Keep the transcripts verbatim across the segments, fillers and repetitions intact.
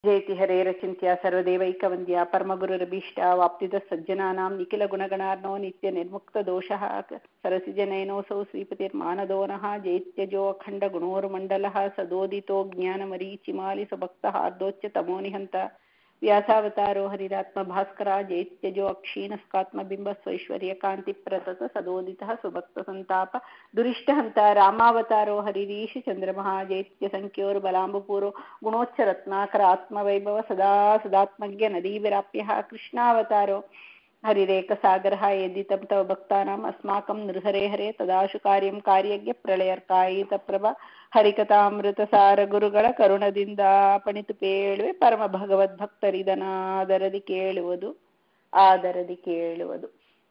ಜಯತಿ ಹರೇರಚಿಂತ್ಯ ಸರ್ವದೇವೈಕವಂದ್ಯ ಪರಮಗುರುರಭೀಷ್ಟ ವಾಪ್ತಿದ ಸಜ್ಜನಾನಾಂ ನಿಖಿಲ ಗುಣಗಣಾರ್ನೋ ನಿತ್ಯ ನಿರ್ಮುಕ್ತ ದೋಷಃ ಸರಸಿಜನಯನೋಸೌ ಶ್ರೀಪತಿರ್ಮಾನದೋನಃ ಜೈತ್ಯಜೋ ಅಖಂಡ ಗುಣೋರ್ಮಂಡಲಃ ಸದೋದಿತೋ ಜ್ಞಾನಮರೀಚಿಮಾಲಿ ಸ್ವಭಕ್ತಃ ಆರ್ದೋಚ್ಯ ತಮೋನಿಹಂತ ವ್ಯಾಸಾವತಾರೋ ಹರಿರಾತ್ಮ ಭಾಸ್ಕರ ಜೈತ್ಯಜೋ ಅಕ್ಷೀಣಸ್ಕಾತ್ಮಬಿಂಬ ಸ್ವೈಶ್ವರ್ಯ ಕಾಂತಿ ಪ್ರತತ ಸದೋದಿತಃ ಸುಭಕ್ತ ಸಂತಾಪ ದುರಿಷ್ಟಹಂತ ರಾಮಾವತಾರೋ ಹರಿರೀಶ ಚಂದ್ರಮಃ ಜೈತ್ಯ ಸಂಖ್ಯೋರ್ ಬಲಾಂಬಪೂರೋ ಗುಣೋಚ್ಚ ರತ್ನಾಕರ ಆತ್ಮವೈಭವ ಸದಾ ಸದಾತ್ಮಜ್ಞ ನದೀವಿರಾಪ್ಯ ಕೃಷ್ಣಾವತಾರೋ ಹರಿರೇಕ ಸಾಗರ ಯದಿತಂ ತವ ಭಕ್ತಾನಾಂ ಅಸ್ಮಾಕಂ ನೃಹರೇ ಹರೇ ತದಾಶು ಕಾರ್ಯಂ ಕಾರ್ಯಜ್ಞ ಪ್ರಳಯರ್ಕಾಯಿತ ಪ್ರಭ ಹರಿಕಥಾಮೃತ ಸಾರ ಗುರುಗಳ ಕರುಣದಿಂದ ಪಣಿತು ಪೇಳುವೆ ಪರಮ ಭಗವದ್ಭಕ್ತರಿದನಾದರದಿ ಕೇಳುವುದು ಆದರದಿ ಕೇಳುವುದು.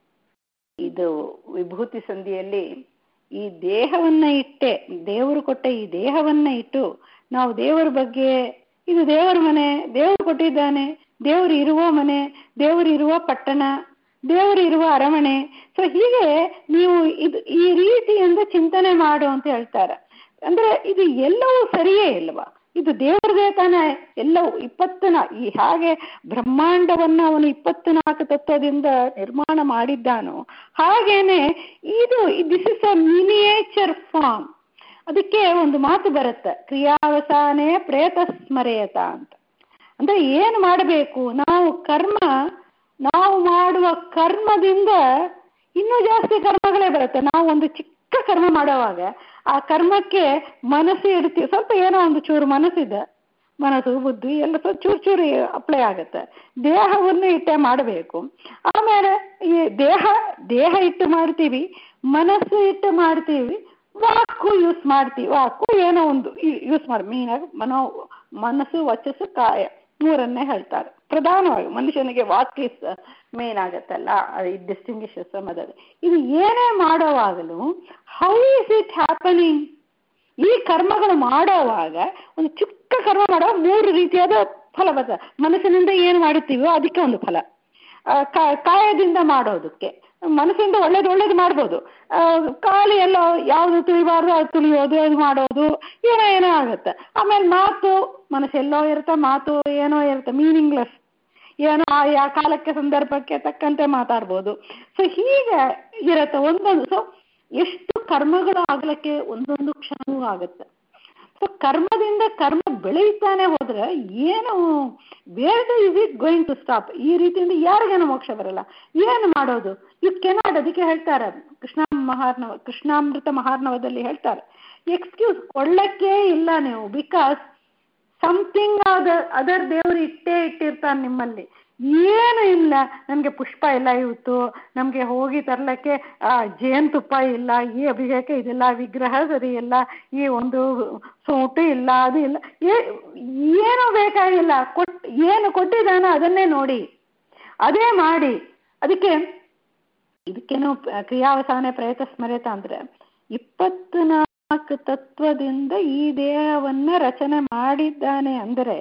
ಇದು ವಿಭೂತಿ ಸಂಧಿಯಲ್ಲಿ ಈ ದೇಹವನ್ನ ಇಟ್ಟೆ, ದೇವರು ಕೊಟ್ಟ ಈ ದೇಹವನ್ನ ಇಟ್ಟು ನಾವು ದೇವರ ಬಗ್ಗೆ, ಇದು ದೇವರ ಮನೆ, ದೇವರು ಕೊಟ್ಟಿದ್ದಾನೆ, ದೇವರು ಇರುವ ಮನೆ, ದೇವರು ಇರುವ ಪಟ್ಟಣ, ದೇವರು ಇರುವ ಅರಮನೆ, ಸೊ ಹೀಗೆ ನೀವು ಇದು ಈ ರೀತಿಯಿಂದ ಚಿಂತನೆ ಮಾಡು ಅಂತ ಹೇಳ್ತಾರೆ. ಅಂದ್ರೆ ಇದು ಎಲ್ಲವೂ ಸರಿಯೇ ಇಲ್ವಾ? ಇದು ದೇವರದೇ ತಾನೇ ಎಲ್ಲವೂ. ಇಪ್ಪತ್ತನ ಈ ಹಾಗೆ ಬ್ರಹ್ಮಾಂಡವನ್ನ ಅವನು ಇಪ್ಪತ್ನಾಲ್ಕು ತತ್ವದಿಂದ ನಿರ್ಮಾಣ ಮಾಡಿದ್ದಾನೋ ಹಾಗೇನೆ ಇದು this is a miniature form. ಅದಕ್ಕೆ ಒಂದು ಮಾತು ಬರುತ್ತೆ, ಕ್ರಿಯಾವಸಾನೆ ಪ್ರೇತ ಸ್ಮರೆಯತ ಅಂತ. ಅಂದ್ರೆ ಏನು ಮಾಡಬೇಕು ನಾವು? ಕರ್ಮ, ನಾವು ಮಾಡುವ ಕರ್ಮದಿಂದ ಇನ್ನೂ ಜಾಸ್ತಿ ಕರ್ಮಗಳೇ ಬರುತ್ತೆ. ನಾವು ಒಂದು ಚಿಕ್ಕ ಕರ್ಮ ಮಾಡೋವಾಗ ಆ ಕರ್ಮಕ್ಕೆ ಮನಸ್ಸು ಇಡ್ತೀವಿ, ಸ್ವಲ್ಪ ಏನೋ ಒಂದು ಚೂರು ಮನಸ್ಸಿದೆ, ಮನಸ್ಸು ಬುದ್ಧಿ ಎಲ್ಲ ಸ್ವಲ್ಪ ಚೂರು ಚೂರು ಅಪ್ಲೈ ಆಗುತ್ತೆ. ದೇಹವನ್ನು ಇಟ್ಟೆ ಮಾಡಬೇಕು. ಆಮೇಲೆ ಈ ದೇಹ ದೇಹ ಇಟ್ಟು ಮಾಡ್ತೀವಿ, ಮನಸ್ಸು ಇಟ್ಟು ಮಾಡ್ತೀವಿ, ವಾಕು ಯೂಸ್ ಮಾಡ್ತೀವಿ. ವಾಕು ಏನೋ ಒಂದು ಯೂಸ್ ಮಾಡಿ ಮೀನಾಗಿ ಮನೋ ಮನಸ್ಸು ವಚಸ್ಸು ಕಾಯ ಮೂರನ್ನೇ ಹೇಳ್ತಾರೆ ಪ್ರಧಾನವಾಗಿ. ಮನುಷ್ಯನಿಗೆ ವಾಕ್ ಇಸ್ ಮೇನ್ ಆಗತ್ತಲ್ಲ, ಡಿಸ್ಟಿಂಗ್ವಿಷಸ್ ಮೊದಲು. ಇದು ಏನೇ ಮಾಡೋವಾಗಲೂ ಹೌ ಇಸ್ ಇಟ್ ಹ್ಯಾಪನಿಂಗ್? ಈ ಕರ್ಮಗಳು ಮಾಡೋವಾಗ ಒಂದು ಚಿಕ್ಕ ಕರ್ಮ ಮಾಡೋ ಮೂರು ರೀತಿಯಾದ ಫಲ ಬರ್ತದೆ. ಮನಸ್ಸಿನಿಂದ ಏನು ಮಾಡುತ್ತೀವೋ ಅದಕ್ಕೆ ಒಂದು ಫಲ, ಕಾಯದಿಂದ ಮಾಡೋದಕ್ಕೆ ಮನಸ್ಸಿಂದ ಒಳ್ಳೇದು ಒಳ್ಳೇದು ಮಾಡ್ಬೋದು, ಖಾಲಿ ಎಲ್ಲ ಯಾವುದು ತುಳಿಬಾರ್ದು ಅದು ತುಳಿಯೋದು, ಅದು ಮಾಡೋದು, ಏನೋ ಏನೋ ಆಗುತ್ತೆ. ಆಮೇಲೆ ಮಾತು, ಮನಸ್ಸೆಲ್ಲೋ ಇರುತ್ತೆ, ಮಾತು ಏನೋ ಇರುತ್ತೆ, ಮೀನಿಂಗ್ಲೆಸ್, ಏನೋ ಆ ಕಾಲಕ್ಕೆ ಸಂದರ್ಭಕ್ಕೆ ತಕ್ಕಂತೆ ಮಾತಾಡ್ಬೋದು. ಸೊ ಹೀಗೆ ಇರುತ್ತೆ ಒಂದೊಂದು. ಸೊ ಎಷ್ಟು ಕರ್ಮಗಳು ಆಗ್ಲಿಕ್ಕೆ ಒಂದೊಂದು ಕ್ಷಣವೂ ಆಗುತ್ತೆ. ಸೊ ಕರ್ಮದಿಂದ ಕರ್ಮ ಬೆಳೀತಾನೆ ಹೋದ್ರೆ ಏನು, where is it going to stop? ಈ ರೀತಿಯಿಂದ ಯಾರಿಗೇನು ಮೋಕ್ಷ ಬರಲ್ಲ. ಏನು ಮಾಡೋದು? You cannot. ಅದಕ್ಕೆ ಹೇಳ್ತಾರೆ ಕೃಷ್ಣ ಮಹಾರ್ಣವ ಕೃಷ್ಣಾಮೃತ ಮಹಾರ್ಣವದಲ್ಲಿ ಹೇಳ್ತಾರೆ, ಎಕ್ಸ್ಕ್ಯೂಸ್ ಕೊಳ್ಳಕ್ಕೆ ಇಲ್ಲ ನೀವು, ಬಿಕಾಸ್ ಸಮಥಿಂಗ್ ಅದರ್ ಅದರ್ ದೇವರು ಇಟ್ಟೇ ಇಟ್ಟಿರ್ತಾನೆ ನಿಮ್ಮಲ್ಲಿ. ಏನು ಇಲ್ಲ, ನಮಗೆ ಪುಷ್ಪ ಎಲ್ಲ ಇವತ್ತು, ನಮಗೆ ಹೋಗಿ ತರ್ಲಿಕ್ಕೆ ಆ ಜೇನುತುಪ್ಪ ಇಲ್ಲ, ಈ ಅಭಿಷೇಕ ಇದಿಲ್ಲ, ವಿಗ್ರಹ ಸರಿ ಇಲ್ಲ, ಈ ಒಂದು ಸೋಟು ಇಲ್ಲ, ಅದು ಇಲ್ಲ, ಏನೂ ಬೇಕಾಗಿಲ್ಲ. ಕೊಟ್ ಏನು ಕೊಟ್ಟಿದ್ದಾನೋ ಅದನ್ನೇ ನೋಡಿ, ಅದೇ ಮಾಡಿ. ಅದಕ್ಕೆ ಇದಕ್ಕೇನು ಕ್ರಿಯಾವಸಾನೆ ಪ್ರಯತ್ನ ಸ್ಮರೆತ ಅಂದ್ರೆ ಇಪ್ಪತ್ನಾಲ್ಕು ತತ್ವದಿಂದ ಈ ದೇಹವನ್ನ ರಚನೆ ಮಾಡಿದ್ದಾನೆ. ಅಂದರೆ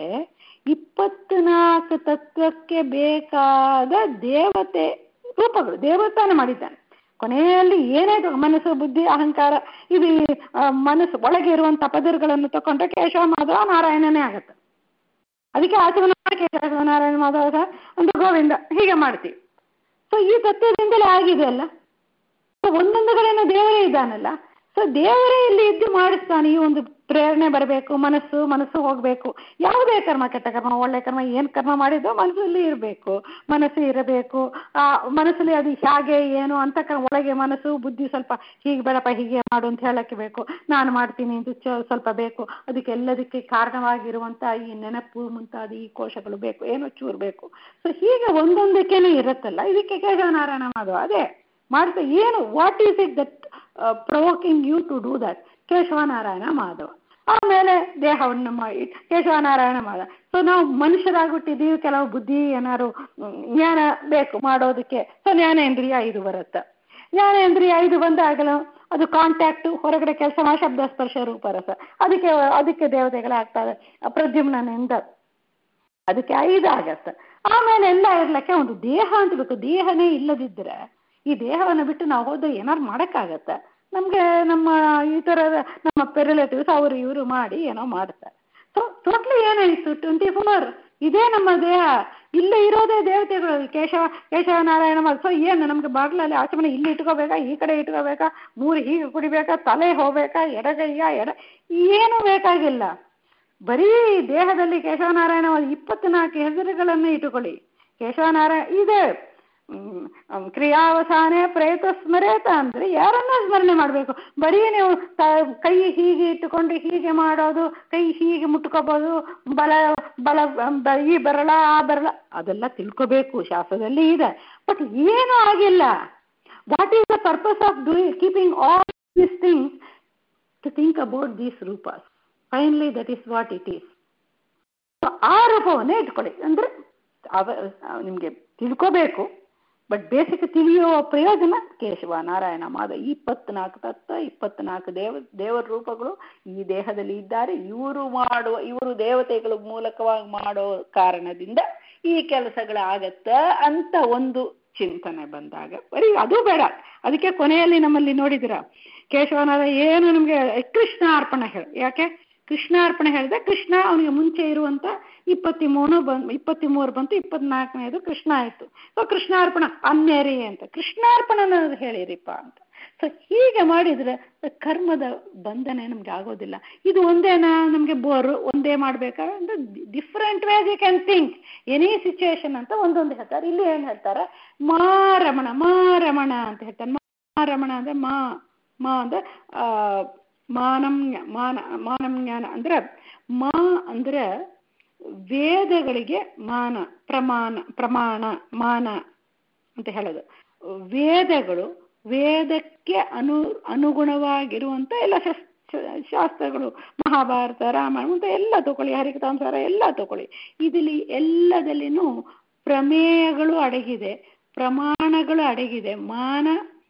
ಇಪ್ಪತ್ನಾಲ್ಕು ತತ್ವಕ್ಕೆ ಬೇಕಾದ ದೇವತೆ ರೂಪಗಳು ದೇವತಾನ ಮಾಡಿದ್ದಾನೆ. ಕೊನೆಯಲ್ಲಿ ಏನೇ ಮನಸ್ಸು ಬುದ್ಧಿ ಅಹಂಕಾರ ಇದು ಮನಸ್ಸು ಒಳಗೆ ಇರುವಂತ ಪದರುಗಳನ್ನು ತಕೊಂಡ್ರೆ ಕೇಶವ ಮಾಧವ ನಾರಾಯಣನೇ ಆಗತ್ತೆ. ಅದಕ್ಕೆ ಆಚಮನ ಕೇಶವ ನಾರಾಯಣ ಮಾಧವ ಒಂದು ಗೋವಿಂದ ಹೀಗೆ ಮಾಡ್ತೀವಿ. ಸೊ ಈ ತತ್ವದಿಂದಲೇ ಆಗಿದೆ ಅಲ್ಲ. ಸೊ ಒಂದೊಂದು ಕಡೆನೂ ದೇವರೇ ಇದ್ದಾನಲ್ಲ. ಸೊ ದೇವರೇ ಇಲ್ಲಿ ಇದ್ದು ಮಾಡಿಸ್ತಾನೆ. ಈ ಒಂದು ಪ್ರೇರಣೆ ಬರಬೇಕು, ಮನಸ್ಸು ಮನಸ್ಸು ಹೋಗಬೇಕು. ಯಾವುದೇ ಕರ್ಮ, ಕೆಟ್ಟ ಕರ್ಮ ಒಳ್ಳೆ ಕರ್ಮ ಏನು ಕರ್ಮ ಮಾಡಿದ್ದೋ ಮನಸ್ಸಲ್ಲಿ ಇರಬೇಕು, ಮನಸ್ಸು ಇರಬೇಕು. ಆ ಮನಸ್ಸಲ್ಲಿ ಅದು ಹೇಗೆ ಏನು ಅಂತ ಒಳಗೆ ಮನಸ್ಸು ಬುದ್ಧಿ ಸ್ವಲ್ಪ ಹೀಗೆ ಬೇಡಪ್ಪ ಹೀಗೆ ಮಾಡು ಅಂತ ಹೇಳಕ್ಕೆ ಬೇಕು, ನಾನು ಮಾಡ್ತೀನಿ ಅಂತ ಸ್ವಲ್ಪ ಬೇಕು. ಅದಕ್ಕೆ ಎಲ್ಲದಕ್ಕೆ ಕಾರಣವಾಗಿರುವಂಥ ಈ ನೆನಪು ಮುಂತಾದ ಈ ಕೋಶಗಳು ಬೇಕು, ಏನೋ ಚೂರು ಬೇಕು. ಸೊ ಹೀಗೆ ಒಂದೊಂದಕ್ಕೇನೆ ಇರುತ್ತಲ್ಲ. ಇದಕ್ಕೆ ಕೇಶವನಾರಾಯಣ ಮಾಧವ ಅದೇ ಮಾಡ್ತಾ ಏನು, what is it that provoking you to do that? ಕೇಶವನಾರಾಯಣ ಮಾಧವ. ಆಮೇಲೆ ದೇಹವನ್ನು ಮಾಡಿ ಕೇಶವನಾರಾಯಣ ಮಾಧವ. ಸೊ ನಾವು ಮನುಷ್ಯರಾಗ್ಬಿಟ್ಟಿದ್ದೀವಿ, ಕೆಲವು ಬುದ್ಧಿ ಏನಾದ್ರು ಜ್ಞಾನ ಬೇಕು ಮಾಡೋದಕ್ಕೆ. ಸೊ ಜ್ಞಾನೇಂದ್ರಿಯ ಐದು ಬರುತ್ತೆ. ಜ್ಞಾನೇಂದ್ರಿಯ ಐದು ಬಂದಾಗಲೂ ಅದು ಕಾಂಟ್ಯಾಕ್ಟು, ಹೊರಗಡೆ ಕೆಲಸ ಮಾಡಿ ಶಬ್ದ ಸ್ಪರ್ಶ ರೂಪರಸ, ಅದಕ್ಕೆ ಅದಕ್ಕೆ ದೇವತೆಗಳಾಗ್ತವೆ ಪ್ರದ್ಯುಮ್ನಿಂದ, ಅದಕ್ಕೆ ಐದು ಆಗತ್ತೆ. ಆಮೇಲೆ ಎಲ್ಲ ಇರ್ಲಿಕ್ಕೆ ಒಂದು ದೇಹ ಅಂತ ಬೇಕು. ದೇಹನೇ ಇಲ್ಲದಿದ್ದರೆ ಈ ದೇಹವನ್ನು ಬಿಟ್ಟು ನಾವು ಹೋದ್ರೆ ಏನಾರು ಮಾಡೋಕ್ಕಾಗತ್ತೆ? ನಮಗೆ ನಮ್ಮ ಈ ಥರದ ನಮ್ಮ ರಿಲೇಟಿವ್ಸ್ ಅವರು ಇವರು ಮಾಡಿ ಏನೋ ಮಾಡ್ತಾರೆ. ಸೊ ಟೋಟ್ಲಿ ಏನಾಯಿತು ಟ್ವೆಂಟಿ ಫೋರ್ ಇದೇ ನಮ್ಮ ದೇಹ, ಇಲ್ಲೇ ಇರೋದೇ ದೇವತೆಗಳು ಕೇಶವ ಕೇಶವ ನಾರಾಯಣ. ಸೊ ಏನು ನಮ್ಗೆ ಬಾಗ್ಲಲ್ಲಿ ಆಚಮನೆ ಇಲ್ಲಿ ಇಟ್ಕೋಬೇಕಾ, ಈ ಕಡೆ ಇಟ್ಕೋಬೇಕಾ, ಮೂರು ಹೀಗೆ ಕುಡಿಬೇಕಾ, ತಲೆ ಹೋಗ್ಬೇಕಾ, ಎಡಗೈಯ ಎಡ ಏನು ಬೇಕಾಗಿಲ್ಲ. ಬರೀ ದೇಹದಲ್ಲಿ ಕೇಶವನಾರಾಯಣ ಇಪ್ಪತ್ನಾಲ್ಕು ಹೆಸರುಗಳನ್ನು ಇಟ್ಟುಕೊಳ್ಳಿ. ಕೇಶವನಾರಾಯಣ ಇದೆ ಕ್ರಿಯಾವಸಾನೆ ಪ್ರೇತ ಸ್ಮರೇತ ಅಂದ್ರೆ ಯಾರನ್ನ ಸ್ಮರಣೆ ಮಾಡಬೇಕು? ಬರೀ ನೀವು ಕೈ ಹೀಗೆ ಇಟ್ಟುಕೊಂಡು ಹೀಗೆ ಮಾಡೋದು, ಕೈ ಹೀಗೆ ಮುಟ್ಕೋಬೋದು, ಬಲ ಬಲ ಈ ಬರಳ ಆ ಬರಳ ಅದೆಲ್ಲ ತಿಳ್ಕೋಬೇಕು, ಶಾಸ್ತ್ರದಲ್ಲಿ ಇದೆ. ಬಟ್ ಏನೂ ಆಗಿಲ್ಲ. What is the purpose of doing keeping all these things? To think about these ರೂಪಾಸ್. Finally that is what it is. ಆ ರೂಪವನ್ನೇ ಇಟ್ಕೊಳ್ಳಿ. ಅಂದ್ರೆ ಅವ ನಿಮ್ಗೆ ತಿಳ್ಕೋಬೇಕು, ಬಟ್ ಬೇಸಿಕ್ ತಿಳಿಯುವ ಪ್ರಯೋಜನ ಕೇಶವ ನಾರಾಯಣ ಮಾದ ಇಪ್ಪತ್ನಾಲ್ಕು ತತ್ವ, ಇಪ್ಪತ್ನಾಲ್ಕು ದೇವ ದೇವರ ರೂಪಗಳು ಈ ದೇಹದಲ್ಲಿ ಇದ್ದಾರೆ. ಇವರು ಮಾಡುವ ಇವರು ದೇವತೆಗಳ ಮೂಲಕವಾಗಿ ಮಾಡೋ ಕಾರಣದಿಂದ ಈ ಕೆಲಸಗಳಾಗತ್ತ ಅಂತ ಒಂದು ಚಿಂತನೆ ಬಂದಾಗ ಬರೀ ಅದು ಬೇಡ. ಅದಕ್ಕೆ ಕೊನೆಯಲ್ಲಿ ನಮ್ಮಲ್ಲಿ ನೋಡಿದಿರ ಕೇಶವನಾರಾಯಣ ಏನು ನಮ್ಗೆ ಕೃಷ್ಣ ಅರ್ಪಣೆ ಹೇಳ. ಯಾಕೆ ಕೃಷ್ಣಾರ್ಪಣೆ ಹೇಳಿದೆ? ಕೃಷ್ಣ ಅವನಿಗೆ ಮುಂಚೆ ಇರುವಂತ ಇಪ್ಪತ್ತಿ ಮೂರು ಬಂದು ಇಪ್ಪತ್ತಿ ಮೂರು ಬಂತು, ಇಪ್ಪತ್ನಾಲ್ಕನೇದು ಕೃಷ್ಣ ಆಯ್ತು. ಸೊ ಕೃಷ್ಣಾರ್ಪಣ ಅನ್ಯರಿ ಅಂತ ಕೃಷ್ಣಾರ್ಪಣನ ಹೇಳಿರಿಪ್ಪ ಅಂತ. ಸೊ ಹೀಗೆ ಮಾಡಿದ್ರೆ ಕರ್ಮದ ಬಂಧನೆ ನಮ್ಗೆ ಆಗೋದಿಲ್ಲ. ಇದು ಒಂದೇನಾ ನಮ್ಗೆ ಬೋರು ಒಂದೇ ಮಾಡ್ಬೇಕಾ ಅಂದ್ರೆ different ways you can think any situation ಅಂತ ಒಂದೊಂದು ಹೇಳ್ತಾರೆ. ಇಲ್ಲಿ ಏನ್ ಹೇಳ್ತಾರೆ? ಮಾರಮಣ ಮಾರಮಣ ಅಂತ ಹೇಳ್ತಾರೆ. ಮಾರಮಣ ಅಂದ್ರೆ ಮಾ ಮಾ ಅಂದ್ರೆ ಆ ಮಾನಂ ಮಾನ ಮಾನಂ ಜ್ಞಾನ ಅಂದ್ರೆ ಮಾ ಅಂದ್ರೆ ವೇದಗಳಿಗೆ ಮಾನ ಪ್ರಮಾಣ ಪ್ರಮಾಣ ಮಾನ ಅಂತ ಹೇಳೋದು. ವೇದಗಳು ವೇದಕ್ಕೆ ಅನು ಅನುಗುಣವಾಗಿರುವಂತ ಎಲ್ಲ ಶಾಸ್ತ್ರಗಳು, ಮಹಾಭಾರತ ರಾಮಾಯಣ ಅಂತ ಎಲ್ಲ ತಗೊಳ್ಳಿ, ಹರಿಕಥಾಂಸಾರ ಎಲ್ಲ ತಗೊಳ್ಳಿ. ಇದರಲ್ಲಿ ಎಲ್ಲದಲ್ಲಿನೂ ಪ್ರಮೇಯಗಳು ಅಡಗಿದೆ, ಪ್ರಮಾಣಗಳು ಅಡಗಿದೆ. ಮಾನ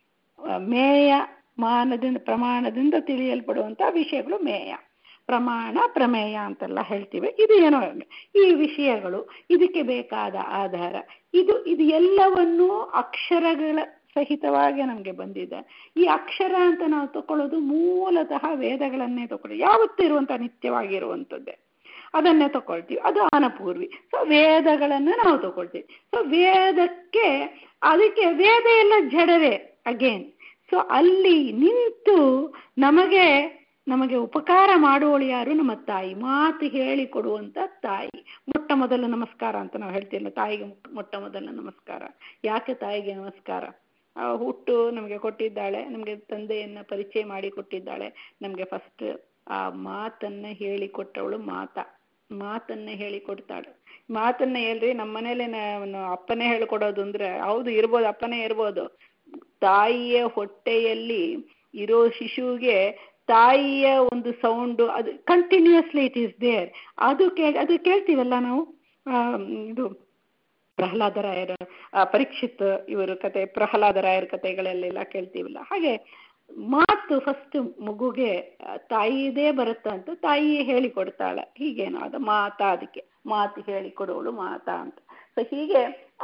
ಮೇಯ, ಮಾನದಿಂದ ಪ್ರಮಾಣದಿಂದ ತಿಳಿಯಲ್ಪಡುವಂತಹ ವಿಷಯಗಳು ಮೇಯ, ಪ್ರಮಾಣ ಪ್ರಮೇಯ ಅಂತೆಲ್ಲ ಹೇಳ್ತೀವಿ. ಇದು ಏನೋ ಈ ವಿಷಯಗಳು, ಇದಕ್ಕೆ ಬೇಕಾದ ಆಧಾರ ಇದು ಇದು ಎಲ್ಲವನ್ನೂ ಅಕ್ಷರಗಳ ಸಹಿತವಾಗಿ ನಮ್ಗೆ ಬಂದಿದೆ. ಈ ಅಕ್ಷರ ಅಂತ ನಾವು ತಗೊಳ್ಳೋದು ಮೂಲತಃ ವೇದಗಳನ್ನೇ ತಗೊಳ್ಳಿ, ಯಾವತ್ತೂ ಇರುವಂತಹ ನಿತ್ಯವಾಗಿರುವಂಥದ್ದೇ ಅದನ್ನೇ ತಗೊಳ್ತೀವಿ. ಅದು ಅನಪೂರ್ವಿ. ಸೊ ವೇದಗಳನ್ನ ನಾವು ತಗೊಳ್ತೀವಿ. ಸೊ ವೇದಕ್ಕೆ ಅದಕ್ಕೆ ವೇದ ಎಲ್ಲ ಜಡವೇ ಅಗೇನ್. ಸೊ ಅಲ್ಲಿ ನಿಂತು ನಮಗೆ ನಮಗೆ ಉಪಕಾರ ಮಾಡುವಳು ಯಾರು? ನಮ್ಮ ತಾಯಿ. ಮಾತು ಹೇಳಿ ಕೊಡುವಂತ ತಾಯಿ. ಮೊಟ್ಟ ಮೊದಲ ನಮಸ್ಕಾರ ಅಂತ ನಾವು ಹೇಳ್ತೀವಿ. ತಾಯಿಗೆ ಮೊಟ್ಟ ಮೊದಲ ನಮಸ್ಕಾರ. ಯಾಕೆ ತಾಯಿಗೆ ನಮಸ್ಕಾರ? ಆ ಹುಟ್ಟು ನಮಗೆ ಕೊಟ್ಟಿದ್ದಾಳೆ, ನಮಗೆ ತಂದೆಯನ್ನ ಪರಿಚಯ ಮಾಡಿ ಕೊಟ್ಟಿದ್ದಾಳೆ. ನಮ್ಗೆ ಫಸ್ಟ್ ಆ ಮಾತನ್ನ ಹೇಳಿಕೊಟ್ಟವಳು ಮಾತಾ. ಮಾತನ್ನ ಹೇಳಿಕೊಡ್ತಾಳೆ. ಮಾತನ್ನ ಹೇಳ್ರಿ ನಮ್ಮ ಮನೇಲಿ ಅಪ್ಪನೇ ಹೇಳ್ಕೊಡೋದು ಅಂದ್ರೆ ಹೌದು ಇರ್ಬೋದು, ಅಪ್ಪನೇ ಇರ್ಬೋದು. ತಾಯಿಯ ಹೊಟ್ಟೆಯಲ್ಲಿ ಇರೋ ಶಿಶುವಿಗೆ ತಾಯಿಯ ಒಂದು ಸೌಂಡು ಅದು ಕಂಟಿನ್ಯೂಸ್ಲಿ ಇಟ್ ಈಸ್ ದೇರ್. ಅದು ಕೇ ಅದು ಕೇಳ್ತೀವಲ್ಲ ನಾವು. ಇದು ಪ್ರಹ್ಲಾದರಾಯರ ಪರೀಕ್ಷಿತ್ ಇವರು ಕತೆ, ಪ್ರಹ್ಲಾದರಾಯರ ಕತೆಗಳಲ್ಲೆಲ್ಲ ಕೇಳ್ತೀವಲ್ಲ. ಹಾಗೆ ಮಾತು ಫಸ್ಟ್ ಮಗುಗೆ ತಾಯಿಯದೇ ಬರುತ್ತಾ ಅಂತ ತಾಯಿಯೇ ಹೇಳಿಕೊಡ್ತಾಳೆ. ಹೀಗೇನೋ ಅದು ಮಾತಾ, ಅದಕ್ಕೆ ಮಾತು ಹೇಳಿಕೊಡೋಳು ಮಾತಾ ಅಂತ. ಸೊ ಹೀಗೆ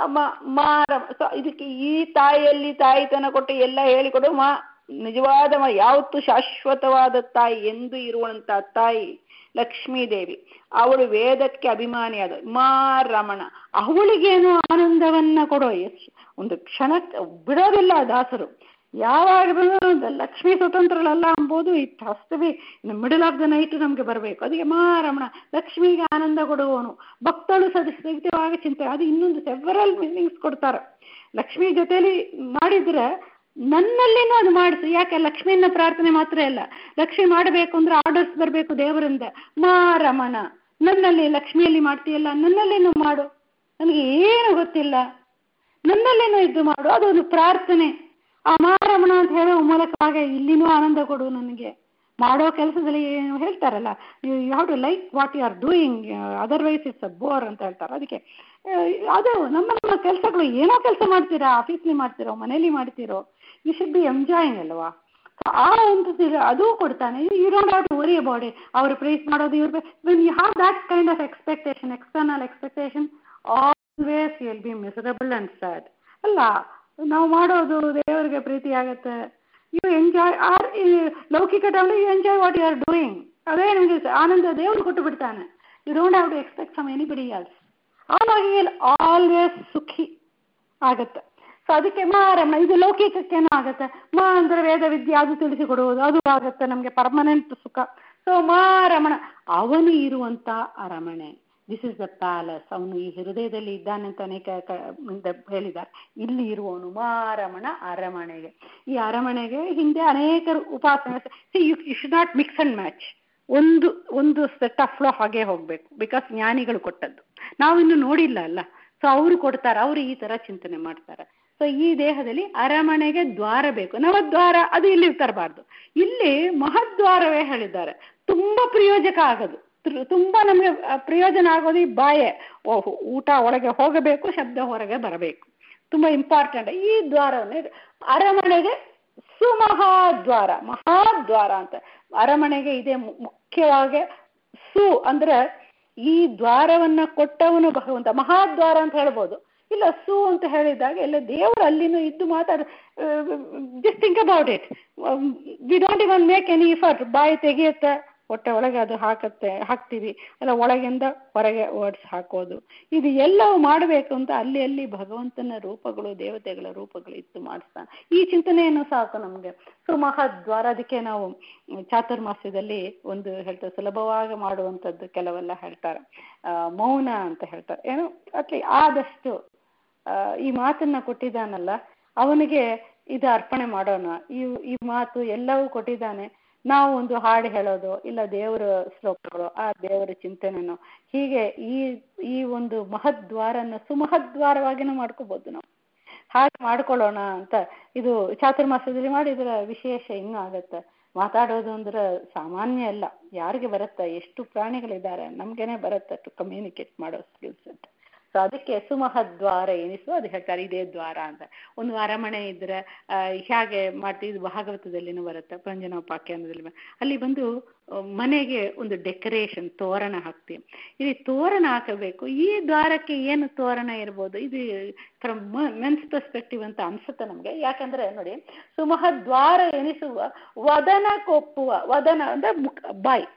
ಮಾರ ಸೊ ಇದಕ್ಕೆ ಈ ತಾಯಿಯಲ್ಲಿ ತಾಯಿತನ ಕೊಟ್ಟು ಎಲ್ಲ ಹೇಳಿಕೊಡು ಮಾ ನಿಜವಾದ ಯಾವತ್ತು ಶಾಶ್ವತವಾದ ತಾಯಿ ಎಂದು ಇರುವಂತ ತಾಯಿ ಲಕ್ಷ್ಮೀದೇವಿ. ಅವಳು ವೇದಕ್ಕೆ ಅಭಿಮಾನಿಯಾದ ಮಾ ರಮಣ. ಅವಳಿಗೇನು ಆನಂದವನ್ನ ಕೊಡೋ ಒಂದು ಕ್ಷಣಕ್ಕೆ ಬಿಡೋದಿಲ್ಲ ದಾಸರು. ಯಾವಾಗ ಲಕ್ಷ್ಮೀ ಸ್ವತಂತ್ರಳಲ್ಲ ಅಂಬೋದು it has to be in middle of the night ನಮ್ಗೆ ಬರಬೇಕು. ಅದಕ್ಕೆ ಮಹಾರಮಣ ಲಕ್ಷ್ಮಿಗೆ ಆನಂದ ಕೊಡುವವನು. ಭಕ್ತಳು ಸದಸ್ಯವಾಗಿ ಚಿಂತೆ. ಅದು ಇನ್ನೊಂದು ಸೆವರಲ್ ಮೀನಿಂಗ್ಸ್ ಕೊಡ್ತಾರೆ. ಲಕ್ಷ್ಮಿ ಜೊತೆಲಿ ಮಾಡಿದ್ರೆ ನನ್ನಲ್ಲಿನೂ ಅದು ಮಾಡಿಸು. ಯಾಕೆ ಲಕ್ಷ್ಮಿಯನ್ನ ಪ್ರಾರ್ಥನೆ ಮಾತ್ರ ಇಲ್ಲ, ಲಕ್ಷ್ಮಿ ಮಾಡಬೇಕು ಅಂದ್ರೆ ಆರ್ಡರ್ಸ್ ಬರಬೇಕು ದೇವರಿಂದ. ಮಹಾರಮಣ ನನ್ನಲ್ಲಿ ಲಕ್ಷ್ಮಿಯಲ್ಲಿ ಮಾಡ್ತೀಯಲ್ಲ, ನನ್ನಲ್ಲೇನು ಮಾಡು, ನನಗೆ ಏನು ಗೊತ್ತಿಲ್ಲ, ನನ್ನಲ್ಲೇನೋ ಇದ್ದು ಮಾಡು. ಅದೊಂದು ಪ್ರಾರ್ಥನೆ. ಆ ಮಹಾರಮಣ ಅಂತ ಹೇಳೋ ಮೂಲಕವಾಗಿ ಇಲ್ಲಿನೂ ಆನಂದ ಕೊಡು ನನಗೆ. ಮಾಡೋ ಕೆಲಸದಲ್ಲಿ ಹೇಳ್ತಾರಲ್ಲ, you have to like what you are doing, otherwise it's a bore ಅಂತ ಹೇಳ್ತಾರೆ. ಅದಕ್ಕೆ ಅದು ನಮ್ಮ ನಮ್ಮ ಕೆಲಸಗಳು ಏನೋ ಕೆಲಸ ಮಾಡ್ತೀರಾ, ಆಫೀಸ್ಲಿ ಮಾಡ್ತಿರೋ, ಮನೇಲಿ ಮಾಡ್ತಿರೋ, ಯು ಶುಡ್ ಬಿ ಎಂಜಾಯಿಂಗ್ ಅಲ್ವಾ. ಆ ಒಂದು ಅದು ಕೊಡ್ತಾನೆ. You don't have to worry about it. ಅವ್ರು ಪ್ರೈಸ್ ಮಾಡೋದು ಇವ್ರು when you have that kind of expectation, external expectation, always you will be miserable and sad. ಅಲ್ಲ, ನಾವು ಮಾಡೋದು ದೇವರಿಗೆ ಪ್ರೀತಿ ಆಗತ್ತೆ. ಯು ಎಂಜಾಯ್ ಆರ್ ಲೌಕಿಕ timely you enjoy what you are doing. ಅದೇ ನಿಮಗೆ ಆನಂದ ದೇವರು ಕೊಟ್ಟು ಬಿಡ್ತಾನೆ. You don't have to expect from anybody else. ಆವಾಗ ಆಲ್ವೇಸ್ ಸುಖಿ ಆಗತ್ತೆ. ಸೊ ಅದಕ್ಕೆ ಮಾರಮ್ಮ ಇದು ಲೌಕಿಕಕ್ಕೇನೋ ಆಗತ್ತೆ. ಮಾ ಅಂದ್ರೆ ವೇದ ವಿದ್ಯೆ ಅದು ತಿಳಿಸಿಕೊಡುವುದು, ಅದು ಆಗತ್ತೆ ನಮ್ಗೆ ಪರ್ಮನೆಂಟ್ ಸುಖ. ಸೊ ಮಾರಮಣ ಅವನು ಇರುವಂತ ಅರಮನೆ, ದಿಸ್ ಇಸ್ ದ ಪ್ಯಾಲೇಸ್. ಅವನು ಈ ಹೃದಯದಲ್ಲಿ ಇದ್ದಾನೆ ಅಂತ ಅನೇಕ ಹೇಳಿದ್ದಾರೆ. ಇಲ್ಲಿ ಇರುವವನು ಮಾರಮಣ ಅರಮನೆಗೆ. ಈ ಅರಮನೆಗೆ ಹಿಂದೆ ಅನೇಕರು ಉಪಾಸನೆ. See you you should not mix and match. ಒಂದು ಒಂದು ಸೆಟ್ ಆಫ್ ಫ್ಲೋ ಹಾಗೆ ಹೋಗ್ಬೇಕು. ಬಿಕಾಸ್ ಜ್ಞಾನಿಗಳು ಕೊಟ್ಟದ್ದು ನಾವಿನ್ನು ನೋಡಿಲ್ಲ ಅಲ್ಲ. ಸೊ ಅವರು ಕೊಡ್ತಾರೆ, ಅವರು ಈ ತರ ಚಿಂತನೆ ಮಾಡ್ತಾರೆ. ಸೊ ಈ ದೇಹದಲ್ಲಿ ಅರಮನೆಗೆ ದ್ವಾರ ಬೇಕು, ನವದ್ವಾರ ಅದು ಇಲ್ಲಿ ತರಬಾರ್ದು. ಇಲ್ಲಿ ಮಹದ್ವಾರವೇ ಹೇಳಿದ್ದಾರೆ. ತುಂಬಾ ಪ್ರಯೋಜಕ ಆಗೋದು, ತುಂಬಾ ನಮ್ಗೆ ಪ್ರಯೋಜನ ಆಗೋದು ಈ ಬಾಯೆ. ಓಹೋ, ಊಟ ಒಳಗೆ ಹೋಗಬೇಕು, ಶಬ್ದ ಹೊರಗೆ ಬರಬೇಕು, ತುಂಬಾ ಇಂಪಾರ್ಟೆಂಟ್. ಈ ದ್ವಾರವನ್ನೇ ಅರಮನೆಗೆ ಸುಮಹಾದ್ವಾರ, ಮಹಾದ್ವಾರ ಅಂತ ಅರಮನೆಗೆ ಇದೆ ಮುಖ್ಯವಾಗಿ. ಸು ಅಂದ್ರೆ ಈ ದ್ವಾರವನ್ನ ಕೊಟ್ಟವನು ಭಗವಂತ, ಮಹಾದ್ವಾರ ಅಂತ ಹೇಳ್ಬೋದು. ಇಲ್ಲ ಸು ಅಂತ ಹೇಳಿದಾಗ ಎಲ್ಲ ದೇವರು ಅಲ್ಲಿನೂ ಇದ್ದು ಮಾತಾಡ. Just think about it. We don't even make any effort. ಬಾಯಿ ತೆಗೆಯುತ್ತೆ, ಹೊಟ್ಟೆ ಒಳಗೆ ಅದು ಹಾಕತ್ತೆ, ಹಾಕ್ತೀವಿ ಅಲ್ಲ, ಒಳಗಿಂದ ಹೊರಗೆ ವರ್ಡ್ಸ್ ಹಾಕೋದು, ಇದು ಎಲ್ಲವೂ ಮಾಡಬೇಕು ಅಂತ ಅಲ್ಲಿ ಅಲ್ಲಿ ಭಗವಂತನ ರೂಪಗಳು, ದೇವತೆಗಳ ರೂಪಗಳು ಇತ್ತು ಮಾಡಿಸ್ತಾನೆ. ಈ ಚಿಂತನೆಯನ್ನು ಸಾಕು ನಮ್ಗೆ. ಸೊ ಮಹದ್ವಾರ, ಅದಕ್ಕೆ ನಾವು ಚಾತುರ್ಮಾಸ್ಯದಲ್ಲಿ ಒಂದು ಹೇಳ್ತಾರೆ, ಸುಲಭವಾಗಿ ಮಾಡುವಂಥದ್ದು ಕೆಲವೆಲ್ಲ ಹೇಳ್ತಾರೆ. ಆ ಮೌನ ಅಂತ ಹೇಳ್ತಾರೆ. ಏನು ಅಟ್ಲಿ ಆದಷ್ಟು ಈ ಮಾತನ್ನ ಕೊಟ್ಟಿದ್ದಾನಲ್ಲ ಅವನಿಗೆ ಇದು ಅರ್ಪಣೆ ಮಾಡೋಣ. ಈ ಈ ಮಾತು ಎಲ್ಲವೂ ಕೊಟ್ಟಿದ್ದಾನೆ. ನಾವು ಒಂದು ಹಾಡು ಹೇಳೋದು, ಇಲ್ಲ ದೇವರ ಶ್ಲೋಕಗಳು, ಆ ದೇವರ ಚಿಂತನೆನೋ, ಹೀಗೆ ಈ ಈ ಒಂದು ಮಹದ್ವಾರನ ಸುಮಹದ್ವಾರವಾಗಿನೂ ಮಾಡ್ಕೋಬಹುದು ನಾವು. ಹಾಗೆ ಮಾಡ್ಕೊಳ್ಳೋಣ ಅಂತ ಇದು ಚಾತುರ್ಮಾಸದಲ್ಲಿ ಮಾಡಿದ್ರ ವಿಶೇಷ ಇನ್ನೂ ಆಗತ್ತೆ. ಮಾತಾಡೋದು ಅಂದ್ರೆ ಸಾಮಾನ್ಯ ಅಲ್ಲ, ಯಾರಿಗೆ ಬರುತ್ತೆ, ಎಷ್ಟು ಪ್ರಾಣಿಗಳಿದ್ದಾರೆ, ನಮ್ಗೇನೆ ಬರುತ್ತೆ ಟು ಕಮ್ಯುನಿಕೇಟ್ ಮಾಡೋ ಸ್ಕಿಲ್ಸ್ ಅಂತ. ಸೊ ಅದಕ್ಕೆ ಸುಮಹದ್ವಾರ ಎನಿಸು, ಅದು ಹೇಳ್ತಾರೆ ಇದೇ ದ್ವಾರ ಅಂತ. ಒಂದು ಅರಮನೆ ಇದ್ರೆ ಹೇಗೆ ಮಾಡ್ತೀವಿ, ಭಾಗವತದಲ್ಲಿನೂ ಬರುತ್ತೆ, ಪಂಜನೋಪಾಖ್ಯಾನದಲ್ಲಿ. ಅಲ್ಲಿ ಬಂದು ಮನೆಗೆ ಒಂದು ಡೆಕೋರೇಷನ್, ತೋರಣ ಹಾಕ್ತೀವಿ. ಇಲ್ಲಿ ತೋರಣ ಹಾಕಬೇಕು. ಈ ದ್ವಾರಕ್ಕೆ ಏನು ತೋರಣ ಇರ್ಬೋದು, ಇದು ಫ್ರಮ್ ಮೆನ್ಸ್ ಪರ್ಸ್ಪೆಕ್ಟಿವ್ ಅಂತ ಅನ್ಸುತ್ತೆ ನಮ್ಗೆ. ಯಾಕಂದ್ರೆ ನೋಡಿ, ಸುಮಹದ್ವಾರ ಎನಿಸುವ ವದನ ಕೊಪ್ಪುವ, ವದನ ಅಂದ್ರೆ ಮುಖ, ಬಾಯಿ.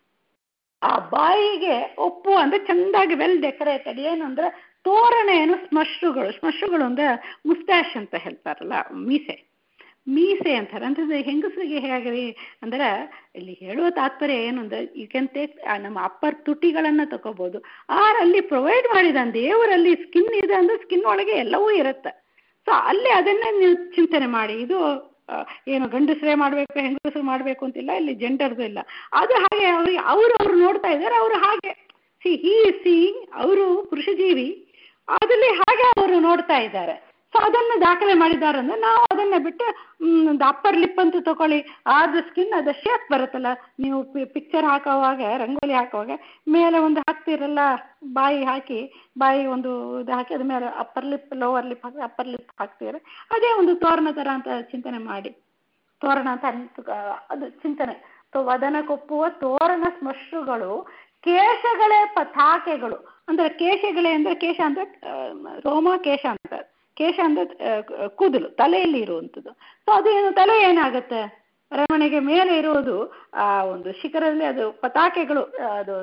ಆ ಬಾಯಿಗೆ ಒಪ್ಪು ಅಂದ್ರೆ ಚಂದಾಗಿ ವೆಲ್ ಡೆಕೋರೇಟೆಡ್. ಏನು ಅಂದ್ರೆ ತೋರಣ ಏನು, ಸ್ಮಶ್ರುಗಳು. ಸ್ಮಶ್ರುಗಳು ಅಂದ್ರೆ ಮುಸ್ಟ್ಯಾಶ್ ಅಂತ ಹೇಳ್ತಾರಲ್ಲ, ಮೀಸೆ ಮೀಸೆ ಅಂತಾರೆ. ಅಂದ್ರೆ ಹೆಂಗಸರಿಗೆ ಹೇಗೆ ಅಂದ್ರೆ ಇಲ್ಲಿ ಹೇಳುವ ತಾತ್ಪರ್ಯ ಏನು ಅಂದ್ರೆ, ಯು ಕ್ಯಾನ್ ಟೇಕ್ ನಮ್ಮ ಅಪ್ಪರ್ ತುಟಿಗಳನ್ನ ತಗೋಬಹುದು. ಆರ್ ಅಲ್ಲಿ ಪ್ರೊವೈಡ್ ಮಾಡಿದಾನೆ ದೇವರಲ್ಲಿ. ಸ್ಕಿನ್ ಇದೆ ಅಂದ್ರೆ ಸ್ಕಿನ್ ಒಳಗೆ ಎಲ್ಲವೂ ಇರುತ್ತೆ. ಸೊ ಅಲ್ಲಿ ಅದನ್ನೇ ನೀವು ಚಿಂತನೆ ಮಾಡಿ. ಇದು ಏನು ಗಂಡಸರೇ ಮಾಡ್ಬೇಕು, ಹೆಂಗಸರು ಮಾಡ್ಬೇಕು ಅಂತಿಲ್ಲ, ಇಲ್ಲಿ ಜೆಂಡರ್ದು ಇಲ್ಲ. ಅದು ಹಾಗೆ ಅವ್ರಿಗೆ ಅವರು ಅವ್ರು ನೋಡ್ತಾ ಇದ್ದಾರೆ, ಅವರು ಹಾಗೆ ಸಿ ಹಿ ಸಿ ಅವರು ಪುರುಷ ಜೀವಿ, ಅದಲ್ಲಿ ಹಾಗೆ ಅವರು ನೋಡ್ತಾ ಇದ್ದಾರೆ. ಸೊ ಅದನ್ನು ದಾಖಲೆ ಮಾಡಿದ್ದಾರೆ ಅಂದ್ರೆ ನಾವು ಅದನ್ನ ಬಿಟ್ಟು ಒಂದು ಅಪ್ಪರ್ ಲಿಪ್ ಅಂತ ತಗೊಳ್ಳಿ, ಆದ ಸ್ಕಿನ್ ಅದ ಶೇಪ್ ಬರುತ್ತಲ್ಲ. ನೀವು ಪಿಕ್ಚರ್ ಹಾಕೋವಾಗ, ರಂಗೋಲಿ ಹಾಕುವಾಗ ಮೇಲೆ ಒಂದು ಹಾಕ್ತಿರಲ್ಲ, ಬಾಯಿ ಹಾಕಿ, ಬಾಯಿ ಒಂದು ಇದು ಹಾಕಿ ಅದ ಮೇಲೆ ಅಪ್ಪರ್ ಲಿಪ್, ಲೋವರ್ ಲಿಪ್ ಹಾಕಿ ಅಪ್ಪರ್ ಲಿಪ್ ಹಾಕ್ತಿರ, ಅದೇ ಒಂದು ತೋರಣ ತರ ಅಂತ ಚಿಂತನೆ ಮಾಡಿ. ತೋರಣ ಅಂತ ಅನ್ಸ ಅದು ಚಿಂತನೆ. ವದನ ಕೊಪ್ಪುವ ತೋರಣ ಸ್ಮಶ್ರುಗಳು, ಕೇಶಗಳೇ ಪತಾಕೆಗಳು. ಅಂದ್ರೆ ಕೇಶಗಳೇ ಅಂದ್ರೆ, ಕೇಶ ಅಂದ್ರೆ ರೋಮ, ಕೇಶ ಅಂತ. ಕೇಶ ಅಂದ್ರೆ ಕೂದಲು, ತಲೆಯಲ್ಲಿ ಇರುವಂಥದ್ದು. ಸೊ ಅದೇನು, ತಲೆ ಏನಾಗುತ್ತೆ, ಅರಮನೆಗೆ ಮೇಲೆ ಇರುವುದು ಆ ಒಂದು ಶಿಖರದಲ್ಲಿ ಅದು ಪತಾಕೆಗಳು, ಅದು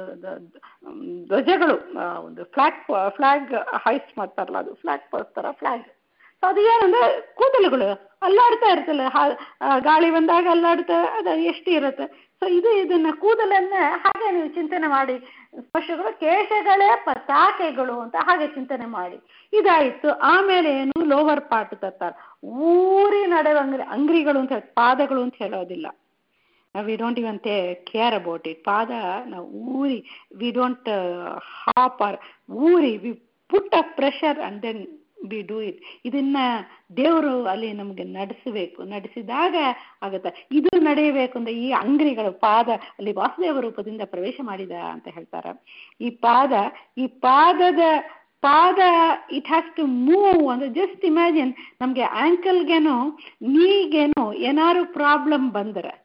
ಧ್ವಜಗಳು, ಒಂದು ಫ್ಲಾಗ್ ಫ್ಲಾಗ್ ಹೈಸ್ಟ್ ಮಾಡ್ತಾರಲ್ಲ, ಅದು ಫ್ಲಾಗ್ ಪೋಸ್ತರ ಫ್ಲಾಗ್. ಸೊ ಅದು ಏನಂದ್ರೆ ಕೂದಲುಗಳು ಅಲ್ಲಾಡ್ತಾ ಇರ್ತಲ್ಲ, ಗಾಳಿ ಬಂದಾಗ ಅಲ್ಲಾಡ್ತಾ, ಅದು ಎಷ್ಟು ಇರುತ್ತೆ. ಸೊ ಇದು ಇದನ್ನ ಕೂದಲನ್ನ ಹಾಗೆ ನೀವು ಚಿಂತನೆ ಮಾಡಿ. ಸ್ಪರ್ಶಗಳು ಕೇಶಗಳೇ ಪತಾಕೆಗಳು ಅಂತ ಹಾಗೆ ಚಿಂತನೆ ಮಾಡಿ. ಇದಾಯಿತು. ಆಮೇಲೆ ಏನು, ಲೋವರ್ ಪಾರ್ಟ್ ತರ್ತಾರೆ. ಊರಿ ನಡೆಯುವ ಅಂಗ್ರಿ ಅಂಗ್ರಿಗಳು ಅಂತ ಹೇಳಿ, ಪಾದಗಳು ಅಂತ ಹೇಳೋದಿಲ್ಲ. We don't even care about it. ಪಾದ ನಾವು ಊರಿ, ವಿ ಡೋಂಟ್ ಹಾಪ್ ಆರ್ ಊರಿ, we put a pressure and then we do it. ಇದನ್ನ ದೇವರು ಅಲ್ಲಿ ನಮ್ಗೆ ನಡೆಸಬೇಕು. ನಡೆಸಿದಾಗ ಆಗತ್ತೆ. ಇದು ನಡೆಯಬೇಕು ಅಂದ್ರೆ ಈ ಅಂಗ್ರಿಗಳು, ಪಾದ ಅಲ್ಲಿ ವಾಸುದೇವ ರೂಪದಿಂದ ಪ್ರವೇಶ ಮಾಡಿದ ಅಂತ ಹೇಳ್ತಾರೆ. ಈ ಪಾದ, ಈ ಪಾದದ ಪಾದ ಇಟ್ ಹ್ಯಾಸ್ ಟು ಮೂವ್. ಅಂದ್ರೆ ಜಸ್ಟ್ ಇಮ್ಯಾಜಿನ್, ನಮ್ಗೆ ಆಂಕಲ್ಗೇನೋ ನೀಗೇನೋ ಏನಾದ್ರು ಪ್ರಾಬ್ಲಮ್ ಬಂದ್ರೆ,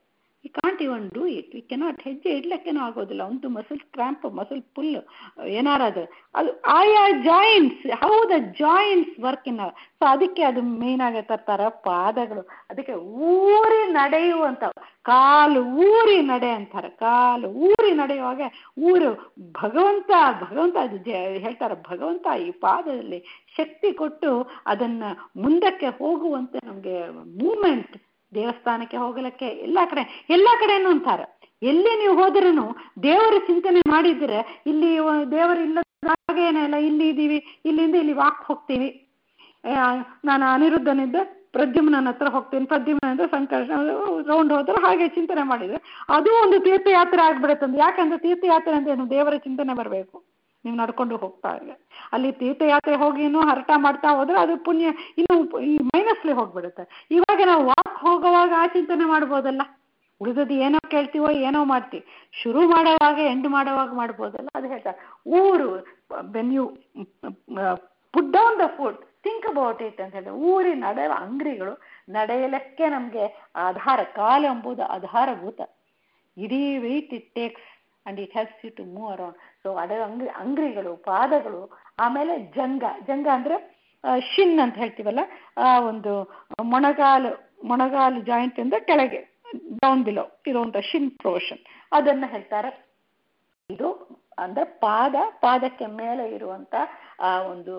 we can't even do it, we cannot, ಹೆಜ್ಜೆ ಇಡ್ಲಿಕ್ಕೇನೂ ಆಗೋದಿಲ್ಲ. ಒಂದು ಮಸಲ್ ಕ್ರಾಂಪ್, ಮಸಲ್ ಪುಲ್ ಏನಾರದು ಅದು ಆಯಾ joints, how the joints work in. So ಅದಕ್ಕೆ ಅದು ಮೇನ್ ಆಗಿ ತರ್ತಾರ ಪಾದಗಳು. ಅದಕ್ಕೆ ಊರಿ ನಡೆಯುವಂತ, ಕಾಲು ಊರಿ ನಡೆ ಅಂತಾರೆ. ಕಾಲು ಊರಿ ನಡೆಯುವಾಗ ಊರು ಭಗವಂತ ಭಗವಂತ ಅದು ಹೇಳ್ತಾರೆ, ಭಗವಂತ ಈ ಪಾದದಲ್ಲಿ ಶಕ್ತಿ ಕೊಟ್ಟು ಅದನ್ನ ಮುಂದಕ್ಕೆ ಹೋಗುವಂತೆ ನಮ್ಗೆ ಮೂವ್ಮೆಂಟ್, ದೇವಸ್ಥಾನಕ್ಕೆ ಹೋಗಲಿಕ್ಕೆ ಎಲ್ಲ ಕಡೆ ಎಲ್ಲ ಕಡೆನೂ ಅಂತಾರೆ. ಎಲ್ಲಿ ನೀವು ಹೋದ್ರೂ ದೇವರ ಚಿಂತನೆ ಮಾಡಿದ್ರೆ, ಇಲ್ಲಿ ದೇವರು ಇಲ್ಲದ ಹಾಗೇನಲ್ಲ, ಇಲ್ಲಿ ಇದ್ದೀವಿ, ಇಲ್ಲಿಂದ ಇಲ್ಲಿ ವಾಕ್ ಹೋಗ್ತೀವಿ. ನಾನು ಅನಿರುದ್ಧನಿದ್ದ ಪ್ರದ್ಯುಮ್ನ ಹತ್ರ ಹೋಗ್ತೀನಿ, ಪ್ರದ್ಯುಮ್ನಿಂದ ಸಂಕರ್ಷಣ ರೌಂಡ್ ಹೋದ್ರೆ ಹಾಗೆ ಚಿಂತನೆ ಮಾಡಿದ್ರೆ ಅದು ಒಂದು ತೀರ್ಥಯಾತ್ರೆ ಆಗ್ಬಿಡುತ್ತಂದು. ಯಾಕಂದ್ರೆ ತೀರ್ಥಯಾತ್ರೆ ಅಂದ್ರೆ ಏನು, ದೇವರ ಚಿಂತನೆ ಬರಬೇಕು. ನೀವು ನಡ್ಕೊಂಡು ಹೋಗ್ತಾ ಇದ್ರೆ ಅಲ್ಲಿ ತೀರ್ಥಯಾತ್ರೆ ಹೋಗಿ ಇನ್ನೂ ಹರಟ ಮಾಡ್ತಾ ಹೋದ್ರೆ ಅದು ಪುಣ್ಯ ಇನ್ನು ಈ ಮೈನಸ್ಲಿ ಹೋಗ್ಬಿಡುತ್ತೆ. ಇವಾಗ ನಾವು ವಾಕ್ ಹೋಗುವಾಗ ಆ ಚಿಂತನೆ ಮಾಡ್ಬೋದಲ್ಲ, ಉಳಿದದ್ದು ಏನೋ ಕೇಳ್ತೀವೋ ಏನೋ ಮಾಡ್ತೀವಿ, ಶುರು ಮಾಡೋವಾಗ ಎಂಡ್ ಮಾಡೋವಾಗ ಮಾಡ್ಬೋದಲ್ಲ. ಅದು ಹೇಳ್ತಾರೆ ಊರು, when you put down the food think about it ಅಂತ ಹೇಳಿದ್ರೆ, ಊರಿ ನಡೆಯುವ ಅಂಗ್ರಿಗಳು ನಡೆಯಲಿಕ್ಕೆ ನಮ್ಗೆ ಆಧಾರ, ಕಾಲು ಎಂಬುದು ಆಧಾರಭೂತ. ಇಡೀ weight it takes and it helps you to move around. So ಅಡ ಅಂಗ್ರಿ ಅಂಗ್ರಿಗಳು, ಪಾದಗಳು. ಆಮೇಲೆ ಜಂಗ, ಜಂಗ ಅಂದ್ರೆ ಶಿನ್ ಅಂತ ಹೇಳ್ತೀವಲ್ಲ, ಆ ಒಂದು ಮೊಣಗಾಲು, ಮೊಣಗಾಲು ಜಾಯಿಂಟ್ ಇಂದ ಕೆಳಗೆ ಡೌನ್ ಬಿಲೋ ಇರುವಂತ ಶಿನ್ ಪೋರ್ಷನ್, ಅದನ್ನ ಹೇಳ್ತಾರೆ. ಇದು ಅಂದ್ರೆ ಪಾದ, ಪಾದಕ್ಕೆ ಮೇಲೆ ಇರುವಂತ ಆ ಒಂದು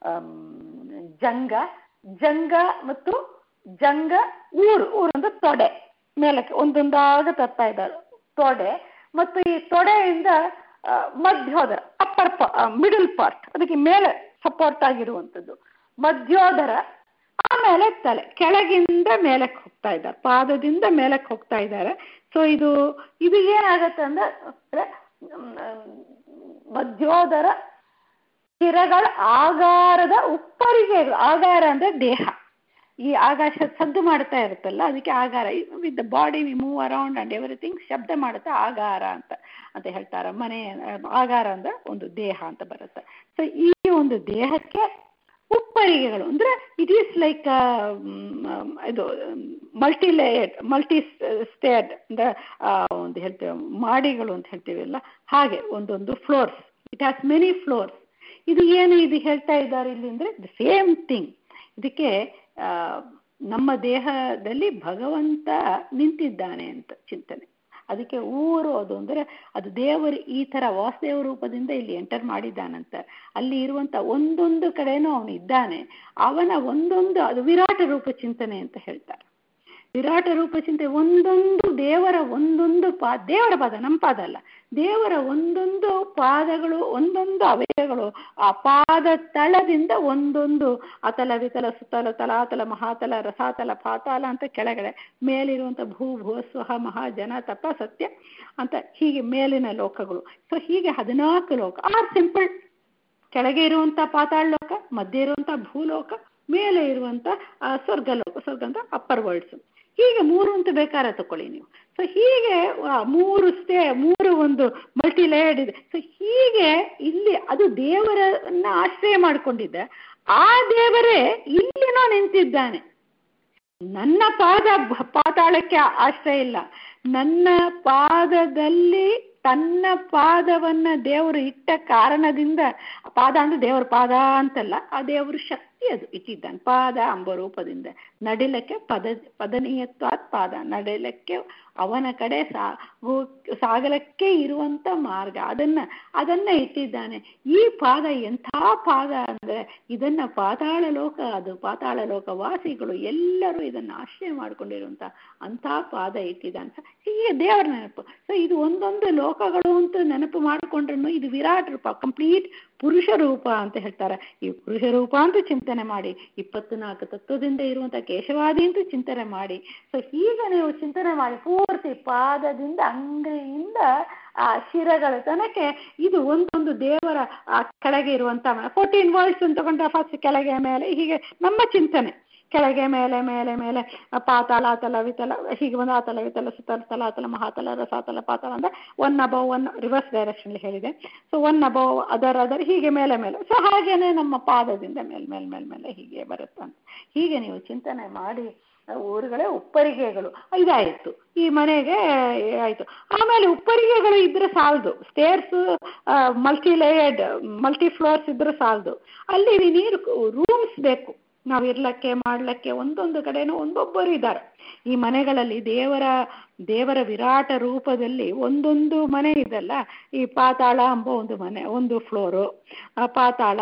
ಜಂಗ. ಜಂಗ ಮತ್ತು ಜಂಗ ಊರು, ಊರು ಅಂದ್ರೆ ತೊಡೆ ಮೇಲಕ್ಕೆ ಒಂದೊಂದಾಗ ತರ್ತಾ ಇದ್ದಾರೆ ತೊಡೆ. ಮತ್ತು ಈ ತೊಡೆಯಿಂದ ಮಧ್ಯೋದರ, ಅಪ್ಪರ್ ಮಿಡಲ್ ಪಾರ್ಟ್, ಅದಕ್ಕೆ ಮೇಲೆ ಸಪೋರ್ಟ್ ಆಗಿರುವಂಥದ್ದು ಮಧ್ಯೋದರ. ಆಮೇಲೆ ತಲೆ, ಕೆಳಗಿಂದ ಮೇಲಕ್ಕೆ ಹೋಗ್ತಾ ಇದ್ದಾರೆ, ಪಾದದಿಂದ ಮೇಲಕ್ಕೆ ಹೋಗ್ತಾ ಇದ್ದಾರೆ. ಸೊ ಇದು ಇದು ಏನಾಗತ್ತೆ ಅಂದ್ರೆ ಮಧ್ಯೋದರ ಶಿರಗಳ ಆಗಾರದ ಉಪ್ಪರಿಗೆಗಳು. ಆಗಾರ ಅಂದ್ರೆ ದೇಹ, ಈ ಆಕಾಶ ಸದ್ದು ಮಾಡ್ತಾ ಇರುತ್ತಲ್ಲ, ಅದಕ್ಕೆ ಆಗಾರ. With the body we move around and everything, ಶಬ್ದ ಮಾಡುತ್ತೆ ಆಗಾರ ಅಂತ ಅಂತ ಹೇಳ್ತಾರೆ. ಮನೆ ಆಗಾರ ಅಂದ್ರೆ ಒಂದು ದೇಹ ಅಂತ ಬರುತ್ತೆ. ಸೊ ಈ ಒಂದು ದೇಹಕ್ಕೆ ಉಪ್ಪರಿಗೆಗಳು ಅಂದ್ರೆ ಇಟ್ ಈಸ್ ಲೈಕ್ ಇದು ಮಲ್ಟಿ ಲೇಯರ್ಡ್, ಮಲ್ಟಿ ಸ್ಟೇರ್ಡ್ ಅಂದ್ರೆ ಒಂದು ಹೇಳ್ತೇವೆ ಮಾಡಿಗಳು ಅಂತ ಹೇಳ್ತೀವಲ್ಲ, ಹಾಗೆ ಒಂದೊಂದು floors, it has many floors. ಇದು ಏನು ಇದು ಹೇಳ್ತಾ ಇದ್ದಾರೆ ಇಲ್ಲಿ ಅಂದ್ರೆ ದ ಸೇಮ್ ಥಿಂಗ್. ಇದಕ್ಕೆ ಆ ನಮ್ಮ ದೇಹದಲ್ಲಿ ಭಗವಂತ ನಿಂತಿದ್ದಾನೆ ಅಂತ ಚಿಂತನೆ. ಅದಕ್ಕೆ ಊರು ಅದು ಅಂದ್ರೆ ಅದು ದೇವರು ಈ ತರ ವಾಸುದೇವ ರೂಪದಿಂದ ಇಲ್ಲಿ ಎಂಟರ್ ಮಾಡಿದ್ದಾನಂತ. ಅಲ್ಲಿ ಇರುವಂತ ಒಂದೊಂದು ಕಡೆನೂ ಅವನು ಇದ್ದಾನೆ. ಅವನ ಒಂದೊಂದು ಅದು ವಿರಾಟ ರೂಪ ಚಿಂತನೆ ಅಂತ ಹೇಳ್ತಾರೆ. ವಿರಾಟ ರೂಪ ಚಿಂತೆ, ಒಂದೊಂದು ದೇವರ ಒಂದೊಂದು ಪಾ ದೇವರ ಪಾದ, ನಮ್ಮ ಪಾದ ಅಲ್ಲ, ದೇವರ ಒಂದೊಂದು ಪಾದಗಳು, ಒಂದೊಂದು ಅವಯವಗಳು, ಆ ಪಾದ ತಳದಿಂದ ಒಂದೊಂದು ಅತಲ ವಿತಲ ಸುತಲ ತಲಾತಲ ಮಹಾತಲ ರಸಾತಲ ಪಾತಾಲ ಅಂತ ಕೆಳಗಡೆ, ಮೇಲಿರುವಂಥ ಭೂ ಭೂ ಸ್ವಹ ಮಹಾ ಜನ ತಪ ಸತ್ಯ ಅಂತ ಹೀಗೆ ಮೇಲಿನ ಲೋಕಗಳು. ಸೊ ಹೀಗೆ ಹದಿನಾಲ್ಕು ಲೋಕ ಆರ್ ಸಿಂಪಲ್. ಕೆಳಗೆ ಇರುವಂಥ ಪಾತಾಳ ಲೋಕ, ಮಧ್ಯೆ ಇರುವಂಥ ಭೂಲೋಕ, ಮೇಲೆ ಇರುವಂಥ ಸ್ವರ್ಗಲೋಕ, ಸ್ವರ್ಗ ಅಂತ ಅಪ್ಪರ್ ವರ್ಲ್ಡ್ಸ್. ಹೀಗೆ ಮೂರು ಅಂತ ಬೇಕಾದ್ರೆ ತಕೊಳ್ಳಿ ನೀವು. ಸೊ ಹೀಗೆ ಮೂರು ಸ್ಟೇ ಮೂರು ಒಂದು ಮಲ್ಟಿ ಲೇಯರ್ಡ್ ಇದೆ. ಸೊ ಹೀಗೆ ಇಲ್ಲಿ ಅದು ದೇವರನ್ನ ಆಶ್ರಯ ಮಾಡಿಕೊಂಡಿದ್ದೆ, ಆ ದೇವರೇ ಇಲ್ಲಿನೋ ನಿಂತಿದ್ದಾನೆ. ನನ್ನ ಪಾದ ಪಾತಾಳಕ್ಕೆ ಆಶ್ರಯ ಇಲ್ಲ, ನನ್ನ ಪಾದದಲ್ಲಿ ತನ್ನ ಪಾದವನ್ನ ದೇವರು ಇಟ್ಟ ಕಾರಣದಿಂದ, ಪಾದ ಅಂದ್ರೆ ದೇವರ ಪಾದ ಅಂತಲ್ಲ, ಆ ದೇವರು ಶಕ್ತಿ ಅದು ಇಟ್ಟಿದ್ದಾನೆ. ಪಾದ ಎಂಬ ರೂಪದಿಂದ ನಡಿಲಕ್ಕೆ ಪದ ಪದನೀಯತ್ವಾತ್ ಪಾದ, ನಡಿಲಕ್ಕೆ ಅವನ ಕಡೆ ಸಾಗು ಸಾಗಲಕ್ಕೆ ಇರುವಂತ ಮಾರ್ಗ, ಅದನ್ನ ಅದನ್ನ ಇಟ್ಟಿದ್ದಾನೆ. ಈ ಪಾದ ಎಂಥ ಪಾದ ಅಂದ್ರೆ ಇದನ್ನ ಪಾತಾಳ ಲೋಕ, ಅದು ಪಾತಾಳ ಲೋಕ ವಾಸಿಗಳು ಎಲ್ಲರೂ ಇದನ್ನ ಆಶ್ರಯ ಮಾಡ್ಕೊಂಡಿರುವಂತ ಅಂಥ ಪಾದ ಇಟ್ಟಿದ್ದಾನೆ. ಹೀಗೆ ದೇವರ ನೆನಪು. ಸೊ ಇದು ಒಂದೊಂದು ಲೋಕಗಳು ಅಂತ ನೆನಪು ಮಾಡಿಕೊಂಡ್ರು ಇದು ವಿರಾಟ್ ರೂಪ, ಕಂಪ್ಲೀಟ್ ಪುರುಷ ರೂಪ ಅಂತ ಹೇಳ್ತಾರೆ. ಈ ಪುರುಷ ರೂಪ ಅಂತ ಚಿಂತನೆ ಮಾಡಿ, ಇಪ್ಪತ್ನಾಲ್ಕು ತತ್ವದಿಂದ ಇರುವಂತ ಕೇಶವಾದಿ ಅಂತ ಚಿಂತನೆ ಮಾಡಿ. ಸೊ ಹೀಗೆ ನೀವು ಚಿಂತನೆ ಮಾಡಿ ಪೂರ್ತಿ ಪಾದದಿಂದ ಅಂಗೈಯಿಂದ ಆ ಶಿರಗಳ ತನಕ ಇದು ಒಂದೊಂದು ದೇವರ ಆ ಕೆಳಗೆ ಇರುವಂತ ಫೋರ್ಟೀನ್ ವರ್ಲ್ಡ್ಸ್ ಅಂತ ತಗೊಂಡ್ರೆ ಫಸ್ಟ್ ಕೆಳಗೆ ಮೇಲೆ ಹೀಗೆ ನಮ್ಮ ಚಿಂತನೆ. ಕೆಳಗೆ ಮೇಲೆ ಮೇಲೆ ಮೇಲೆ ಪಾತಾಳ ತಲ ವಿತಲ ಹೀಗೆ ಒಂದು ಆತಲ ವಿತಲ ಸುತಲ ತಲಾತಲ ಮಹಾತಲ ರಸಾತಲ ಪಾತಾಳ ಅಂದ್ರೆ one above one reverse direction ಹೇಳಿದೆ. So one above other other ಹೀಗೆ ಮೇಲೆ ಮೇಲೆ. ಸೊ ಹಾಗೇನೆ ನಮ್ಮ ಪಾದದಿಂದ ಮೇಲ್ ಮೇಲ್ ಮೇಲ್ ಮೇಲೆ ಹೀಗೆ ಬರುತ್ತೆ ಅಂತ ಹೀಗೆ ನೀವು ಚಿಂತನೆ ಮಾಡಿ ಊರುಗಳೇ ಉಪ್ಪರಿಗೆಗಳು. ಇದಾಯಿತು, ಈ ಮನೆಗೆ ಆಯಿತು. ಆಮೇಲೆ ಉಪ್ಪರಿಗೆಗಳು ಇದ್ರೆ ಸಾಲದು, stairs multi layered multi floors ಇದ್ರೆ ಸಾಲದು, ಅಲ್ಲಿ ನೀರು ರೂಮ್ಸ್ ಬೇಕು ನಾವು ಇರ್ಲಕ್ಕೆ ಮಾಡ್ಲಕ್ಕೆ. ಒಂದೊಂದು ಕಡೆನೂ ಒಂದೊಬ್ಬರು ಇದ್ದಾರೆ ಈ ಮನೆಗಳಲ್ಲಿ. ದೇವರ ದೇವರ ವಿರಾಟ ರೂಪದಲ್ಲಿ ಒಂದೊಂದು ಮನೆ ಇದೆಲ್ಲ. ಈ ಪಾತಾಳ ಎಂಬ ಒಂದು ಮನೆ, ಒಂದು ಫ್ಲೋರು ಪಾತಾಳ,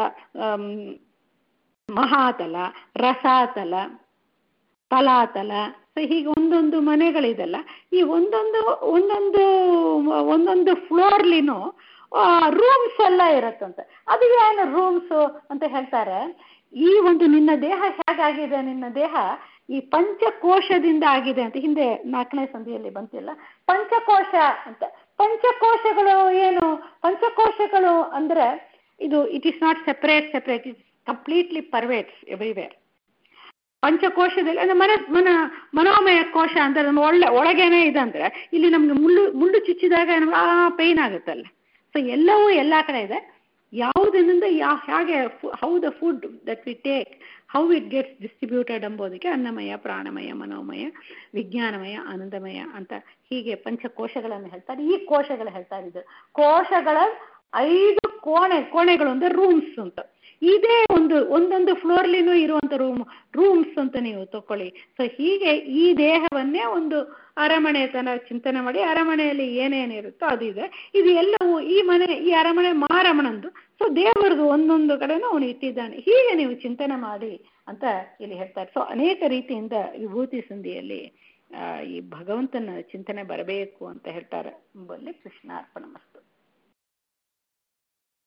ಮಹಾತಲ, ರಸಾತಲ, ತಲಾತಲ, ಸೊ ಹೀಗೆ ಒಂದೊಂದು ಮನೆಗಳಿದೆಲ್ಲ. ಈ ಒಂದೊಂದು ಒಂದೊಂದು ಒಂದೊಂದು ಫ್ಲೋರ್ಲಿನೂ ರೂಮ್ಸ್ ಎಲ್ಲ ಇರತ್ತಂತೆ. ಅದು ಏನು ರೂಮ್ಸು ಅಂತ ಹೇಳ್ತಾರೆ, ಈ ಒಂದು ನಿನ್ನ ದೇಹ ಹೇಗಾಗಿದೆ, ನಿನ್ನ ದೇಹ ಈ ಪಂಚಕೋಶದಿಂದ ಆಗಿದೆ ಅಂತ ಹಿಂದೆ ನಾಲ್ಕನೇ ಸಂಧಿಯಲ್ಲಿ ಬಂತಿಲ್ಲ, ಪಂಚಕೋಶ ಅಂತ. ಪಂಚಕೋಶಗಳು ಏನು? ಪಂಚಕೋಶಗಳು ಅಂದ್ರೆ ಇದು it is not separate separate it completely pervades everywhere. ಪಂಚಕೋಶದಲ್ಲಿ ಅಂದ್ರೆ ಮನ ಮನ ಮನೋಮಯ ಕೋಶ ಅಂತ ಒಳ್ಳೆ ಒಳಗೇನೆ ಇದೆ ಅಂದ್ರೆ, ಇಲ್ಲಿ ನಮ್ಗೆ ಮುಳ್ಳು ಮುಳ್ಳು ಚುಚ್ಚಿದಾಗ ನಮ್ಗೆ ಆ ಪೈನ್ ಆಗುತ್ತಲ್ಲ. ಸೊ ಎಲ್ಲವೂ ಎಲ್ಲ ಕಡೆ ಇದೆ. ಯಾವುದರಿಂದ ಯಾವ ಹೇಗೆ how the food that we take, how it gets distributed ಎಂಬುದಕ್ಕೆ ಅನ್ನಮಯ, ಪ್ರಾಣಮಯ, ಮನೋಮಯ, ವಿಜ್ಞಾನಮಯ, ಆನಂದಮಯ ಅಂತ ಹೀಗೆ ಪಂಚಕೋಶಗಳನ್ನು ಹೇಳ್ತಾರೆ. ಈ ಕೋಶಗಳು ಹೇಳ್ತಾ ಇದ್ದು ಕೋಶಗಳ ಐದು ಕೋಣೆ, ಕೋಣೆಗಳು ಅಂದ್ರೆ ರೂಮ್ಸ್ ಅಂತ. ಇದೇ ಒಂದು ಒಂದೊಂದು ಫ್ಲೋರ್ಲಿನೂ ಇರುವಂತ ರೂಮ್ ರೂಮ್ಸ್ ಅಂತ ನೀವು ತಕೊಳ್ಳಿ. ಸೊ ಹೀಗೆ ಈ ದೇಹವನ್ನೇ ಒಂದು ಅರಮನೆ ತನ ಚಿಂತನೆ ಮಾಡಿ, ಅರಮನೆಯಲ್ಲಿ ಏನೇನಿರುತ್ತೋ ಅದು ಇದೆ. ಇದು ಎಲ್ಲವೂ ಈ ಮನೆ, ಈ ಅರಮನೆ ಮಾರಮಣಂದು. ಸೊ ದೇವರದು ಒಂದೊಂದು ಕಡೆನೂ ಅವನು ಇಟ್ಟಿದ್ದಾನೆ. ಹೀಗೆ ನೀವು ಚಿಂತನೆ ಮಾಡಿ ಅಂತ ಇಲ್ಲಿ ಹೇಳ್ತಾರೆ. ಸೊ ಅನೇಕ ರೀತಿಯಿಂದ ವಿಭೂತಿ ಸಂಧಿಯಲ್ಲಿ ಆ ಈ ಭಗವಂತನ ಚಿಂತನೆ ಬರಬೇಕು ಅಂತ ಹೇಳ್ತಾರೆ ಎಂಬಲ್ಲಿ ಕೃಷ್ಣಾರ್ಪಣ ಮಸ್ತು.